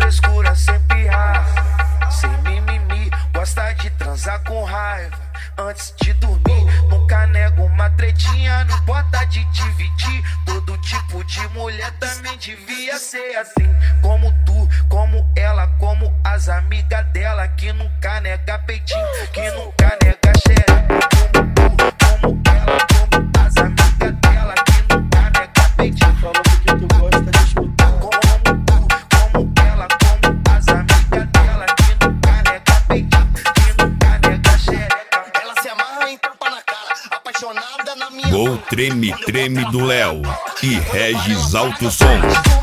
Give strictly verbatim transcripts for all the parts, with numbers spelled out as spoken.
frescura, sem pirraça, sem mimimi, gosta de transar com raiva antes de dormir. Nunca nego uma tretinha, não importa de dividir. Todo tipo de mulher também devia ser assim, como tu, como ela, como as amigas dela, que nunca nega peitinho, que nunca nega xereca. Como tu, como ela, como as amigas dela, que nunca nega peitinho. Falando que tu gosta de escutar. Como tu, como ela, como as amigas dela, que nunca nega peitinho, que nunca nega xereca. Ela se amarra em tapa na cara, apaixonada na minha. Gol Treme Treme do Léo e Regis Alto Som.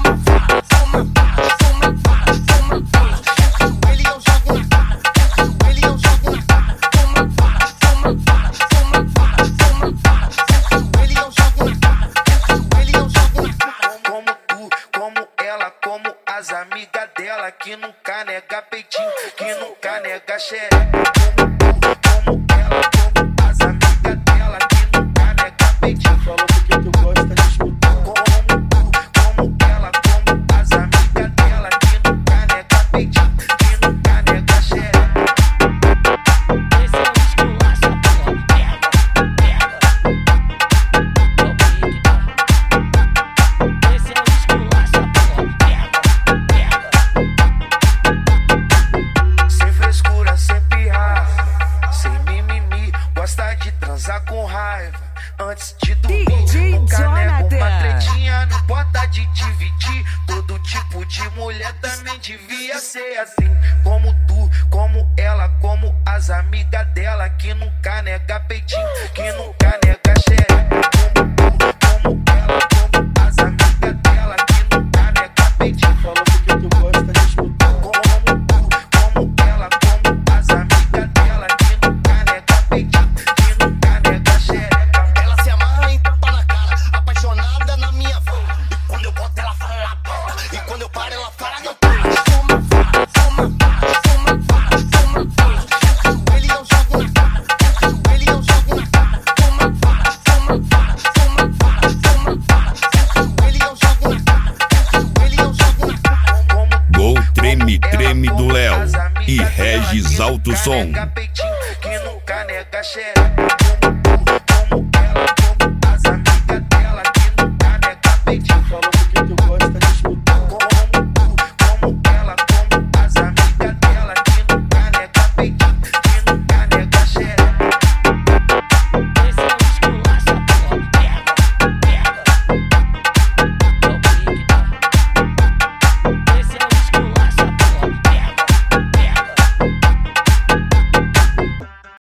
As amigas dela, que nunca nega peitinho, que nunca nega xereca. Como tu, como ela, como as amigas dela, que nunca nega peitinho. Falando que tu gosta de escutar. Como tu, como ela, como as amigas dela, que nunca nega peitinho, que nunca nega xereca. Esse é o esculacho, porra. Pega, pega. É o pique, tá? Esse é o esculacho, porra. Pega. Sem frescura, sem pirraça, sem mimimi, gosta de transar com raiva antes de dormir. D J Nunca nego uma Jonathan. tretinha, não importa de dividir. Todo tipo de mulher também devia ser assim, como tu, como ela, como as amigas dela, que nunca nega peitinho, que nunca nega xereca. Como tu, como ela, como as amigas dela, que nunca nega peitinho. Falando que tu gosta de escutar. Como tu, como ela, como as amigas dela, que nunca nega peitinho, que nunca nega xereca. Ela se amarra em tapa na cara, apaixonada na minha voz. E quando eu boto ela fala ela para, e quando eu paro ela fala que eu paro. Toma, faz, toma, faz, toma, faz, toma, faz. Ele eu jogo na cara, ele eu jogo na cara. Toma, faz, toma, faz, toma, faz, toma, faz. Ele eu jogo na cara, ele eu jogo na cara. Como tu, Gol Treme como ela, Treme do como Léo as amigas e dela, Regis que Alto nunca Som. nega peitinho, que nunca nega xereca.